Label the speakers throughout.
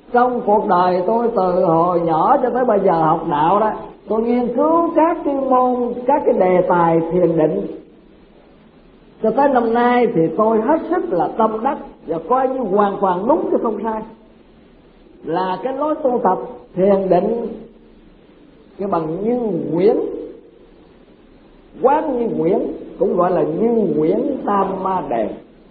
Speaker 1: Trong cuộc đời tôi từ hồi nhỏ cho tới bây giờ học đạo đó, tôi nghiên cứu các cái môn, các cái đề tài thiền định. Cho tới năm nay thì tôi hết sức là tâm đắc và coi như hoàn toàn đúng chứ không sai, là cái lối tu tập thiền định cái bằng như quyển, quán như quyển, cũng gọi là như quyển tam ma đề.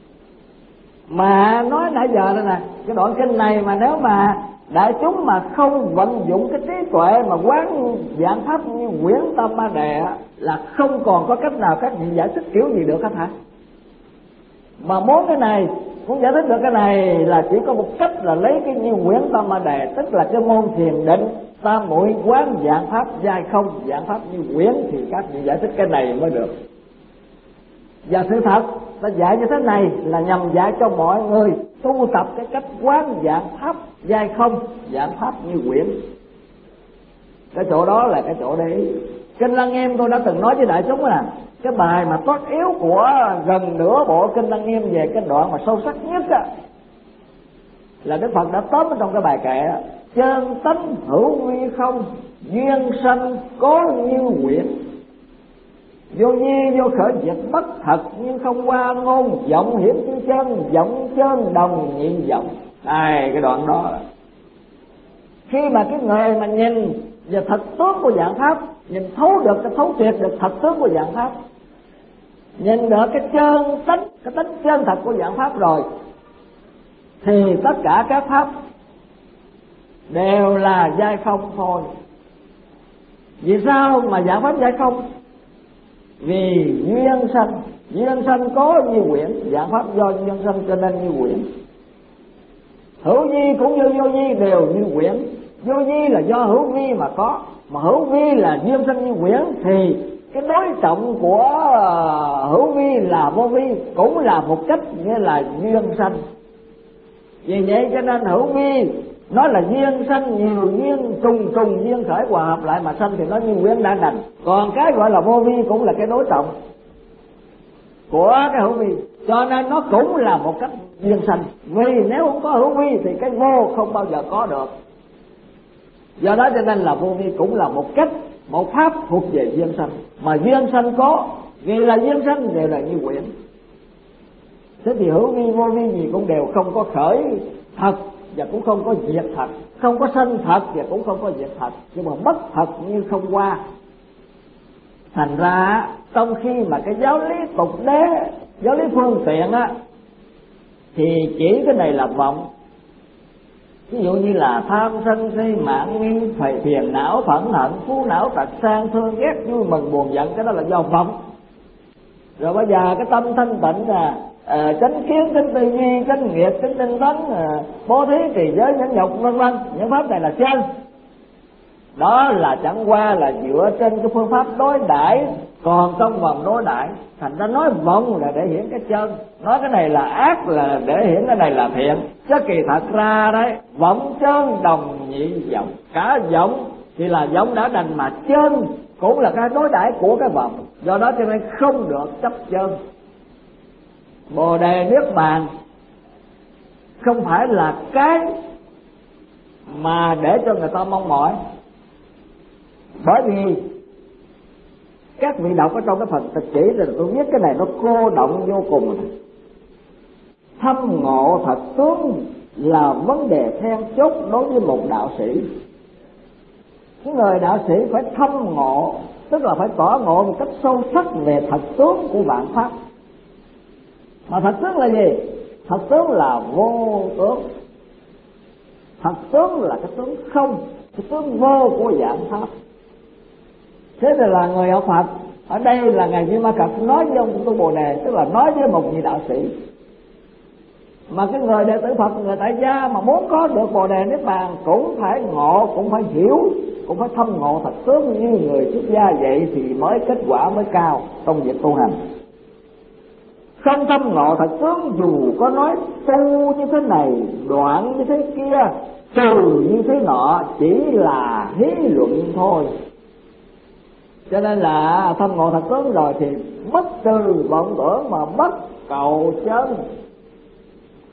Speaker 1: Mà nói nãy giờ đây nè, cái đoạn kinh này mà nếu mà đại chúng mà không vận dụng cái trí tuệ mà quán giảng pháp như quyển tam ma đề là không còn có cách nào các vị giải thích kiểu gì được hết hả? Mà muốn cái này, muốn giải thích được cái này là chỉ có một cách là lấy cái như quyển tam ma đề, tức là cái môn thiền định tam muội quán giảng pháp giai không, giảng pháp như quyển, thì các vị giải thích cái này mới được. Và sự thật ta dạy như thế này là nhằm dạy cho mọi người tu tập cái cách quán giảng pháp giai không, giảng pháp như quyển. Cái chỗ đó là cái chỗ để Kinh Lăng Nghiêm tôi đã từng nói với đại chúng là cái bài mà cốt yếu của gần nửa bộ Kinh Lăng Nghiêm về cái đoạn mà sâu sắc nhất là Đức Phật đã tóm ở trong cái bài kệ chân tánh hữu vi không, duyên sanh có như quyển, vô vi vô khởi diệt bất thật nhưng không qua ngôn, vọng hiểm chư chân, vọng chân đồng nhị vọng. Cái đoạn đó khi mà cái người mà nhìn về thật tướng của dạng pháp, nhìn thấu được, cái thấu triệt được thật tướng của dạng pháp, nhìn được cái chân tánh, cái tính chân thật của dạng pháp rồi, thì tất cả các pháp đều là giai không thôi. Vì sao mà dạng pháp giai không? Vì duyên sanh có như quyển, dạng pháp do duyên sanh cho nên như quyển. Hữu vi cũng như vô vi đều như quyển. Vô vi là do hữu vi mà có, mà hữu vi là duyên sanh như quyển, thì cái đối trọng của hữu vi là vô vi cũng là một cách nghĩa là duyên sanh. Vì vậy cho nên hữu vi nó là duyên sanh, nhiều duyên trùng duyên khởi hòa hợp lại mà sanh, thì nó như quyển đã đành. Còn cái gọi là vô vi cũng là cái đối trọng của cái hữu vi, cho nên nó cũng là một cách duyên sanh. Vì nếu không có hữu vi thì cái vô không bao giờ có được. Do đó cho nên là vô vi cũng là một cách, một pháp thuộc về duyên sanh. Mà duyên sanh có, vì là duyên sanh đều là như quyển. Thế thì hữu vi vô vi gì cũng đều không có khởi thật và cũng không có diệt thật, không có sanh thật và cũng không có diệt thật, nhưng mà bất thật như không qua. Thành ra trong khi mà cái giáo lý tục đế, giáo lý phương tiện thì chỉ cái này là vọng. Ví dụ như là tham sân si mạng nghi phiền não phẫn hận phú não tật sang thương ghét vui mừng buồn giận, cái đó là do vọng. Rồi bây giờ cái tâm thanh tịnh chánh kiến, chánh tư duy, chánh nghiệp, chánh tinh tấn, bố thí, trì giới, nhẫn nhục, vân vân, những pháp này là chân. Đó là chẳng qua là dựa trên cái phương pháp đối đãi, còn trong vòng đối đãi. Thành ra nói vọng là để hiển cái chân, nói cái này là ác là để hiển cái này là thiện. Chứ kỳ thật ra đấy, vọng chân đồng nhị vọng. Cả vọng thì là vọng đã đành, mà chân cũng là cái đối đãi của cái vọng. Do đó cho nên không được chấp chân. Bồ đề niết bàn không phải là cái mà để cho người ta mong mỏi, bởi vì các vị đọc ở trong cái phần tịch chỉ rồi tôi viết cái này nó cô động vô cùng. Thâm ngộ thật tướng là vấn đề then chốt đối với một đạo sĩ. Cái người đạo sĩ phải thâm ngộ, tức là phải tỏ ngộ một cách sâu sắc về thật tướng của vạn pháp. Mà thật tướng là gì? Thật tướng là vô tướng. Thật tướng là cái tướng không, cái tướng vô của vạn pháp. Thế thì là người học Phật ở đây là ngài Di Ma Cật nói với ông Tu Bồ Đề, tức là nói với một vị đạo sĩ. Mà cái người đệ tử Phật, người tại gia mà muốn có được Bồ Đề Niết Bàn cũng phải ngộ, cũng phải hiểu, cũng phải thâm ngộ thật tướng như người xuất gia vậy thì mới kết quả mới cao trong việc tu hành. Không thâm ngộ thật tướng dù có nói tu như thế này, đoạn như thế kia, trừ như thế nọ, chỉ là hí luận thôi. Cho nên là thâm ngộ thật tướng rồi thì bất từ vọng tưởng mà bất cầu chân.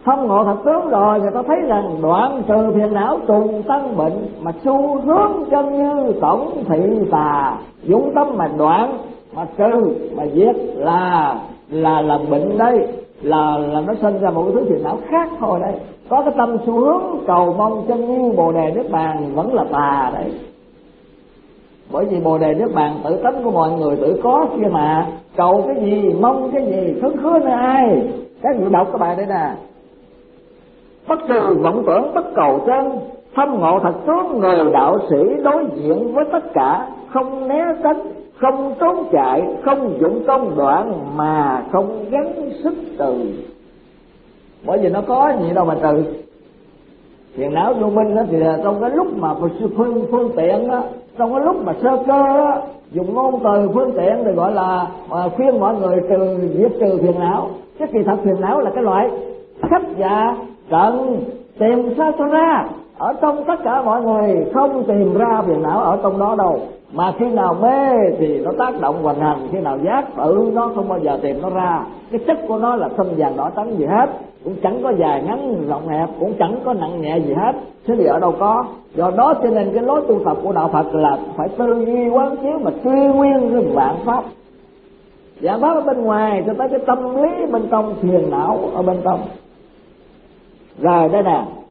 Speaker 1: Thông ngộ thật tướng rồi, người ta thấy rằng đoạn trừ phiền não trùng tăng bệnh, mà xu hướng chân như tổng thị tà, dũng tâm mà đoạn, mà trừ, mà diệt là bệnh đây, là nó sinh ra một cái thứ phiền não khác thôi đấy. Có cái tâm xu hướng cầu mong chân như Bồ đề Niết Bàn vẫn là tà đấy. Bởi vì Bồ đề Niết Bàn tự tánh của mọi người tự có kia mà, cầu cái gì mong cái gì khấn khứa nơi ai. Các vị đọc các bạn đây nè: bất trừ vọng tưởng, bất cầu chân, thâm ngộ thật tướng, người đạo sĩ đối diện với tất cả, không né tránh, không trốn chạy, không dụng công đoạn, mà không gắng sức trừ. Bởi vì nó có gì đâu mà trừ. Phiền não vô minh đó thì trong cái lúc mà phương tiện đó, trong cái lúc mà sơ cơ đó, dùng ngôn từ phương tiện thì gọi là khuyên mọi người diệt trừ phiền não. Cái kỳ thật phiền não là cái loại khách dạ cần tìm sao cho ra. Ở trong tất cả mọi người không tìm ra phiền não ở trong đó đâu, mà khi nào mê thì nó tác động hoành hành, khi nào giác tự nó không bao giờ tìm nó ra. Cái chất của nó là xanh vàng đỏ trắng gì hết, cũng chẳng có dài ngắn rộng hẹp, cũng chẳng có nặng nhẹ gì hết, thế thì ở đâu có. Do đó cho nên cái lối tu tập của đạo Phật là phải tư duy quán chiếu mà truy nguyên cái vạn pháp. Vạn pháp ở bên ngoài cho tới cái tâm lý bên trong, phiền não ở bên trong. Rồi đây nè,